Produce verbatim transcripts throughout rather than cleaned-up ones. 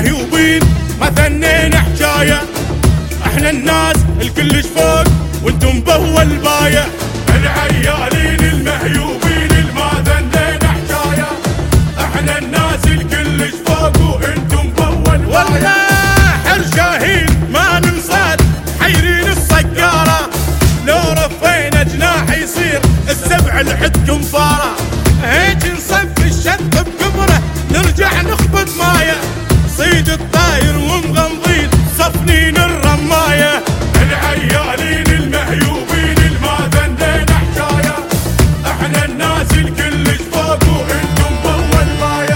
المهيوبين ما ثنينا حجايه، احنا الناس الكلش فوق وانتم بول بايه. العيالين المهيوبين الما ثنينا حجايه، احنا الناس الكلش فوق وانتم بول بايه. والله حرشاهين ما ننصاد حيرين الصقاره، لو رفينا جناح يصير السبع لحدكم فاره. هيك نصف الشط بكبره نرجع نخبط مايه، صيد الطاير ومغمضين صفنين الرمايه. العيالين المهيوبين الما ثنينا حجايه، احنا الناس الكلش فوق وانتم بول بايه.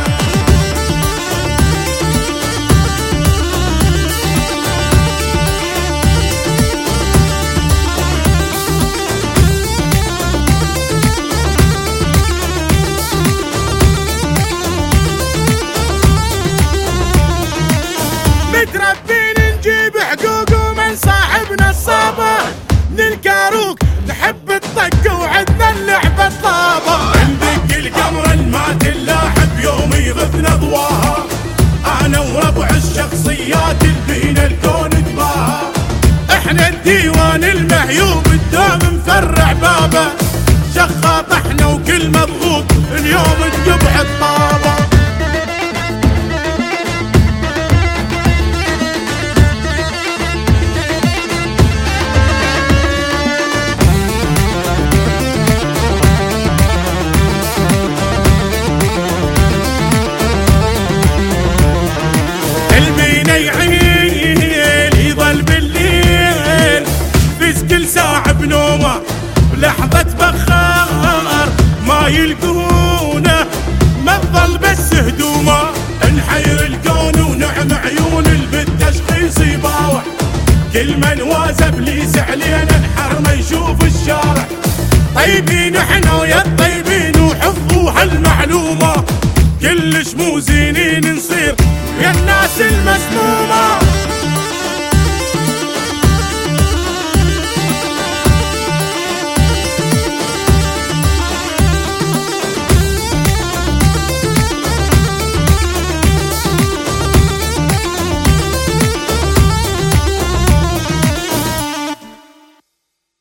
متربين نجيب حقوق ومن صاحبنا الصابة، من الكاروك نحب الطق وعدنا اللعبة طابة. عندك القمر الما تلاحب يوم يغثنا ضواها، انا وربع الشخصيات البين الكون تباها. احنا الديوان المهيوب الدوم مفرع بابه، شخاط احنا وكل مضغوط اليوم تقبح الطابة. يعيل يضل بالليل فز كل ساعة بنومه، لحظة بخار ما يلقونه ما تظل بس هدومه. نحير الكون ونعم عيون بالتشخيص يباوع، كل من واز ابليس علينا الحرمه يشوف الشارع. طيبين احنا ويا الطيبين وحفظوا هالمعلومه، كلش مو زينين نصير يا الناس المسمومه.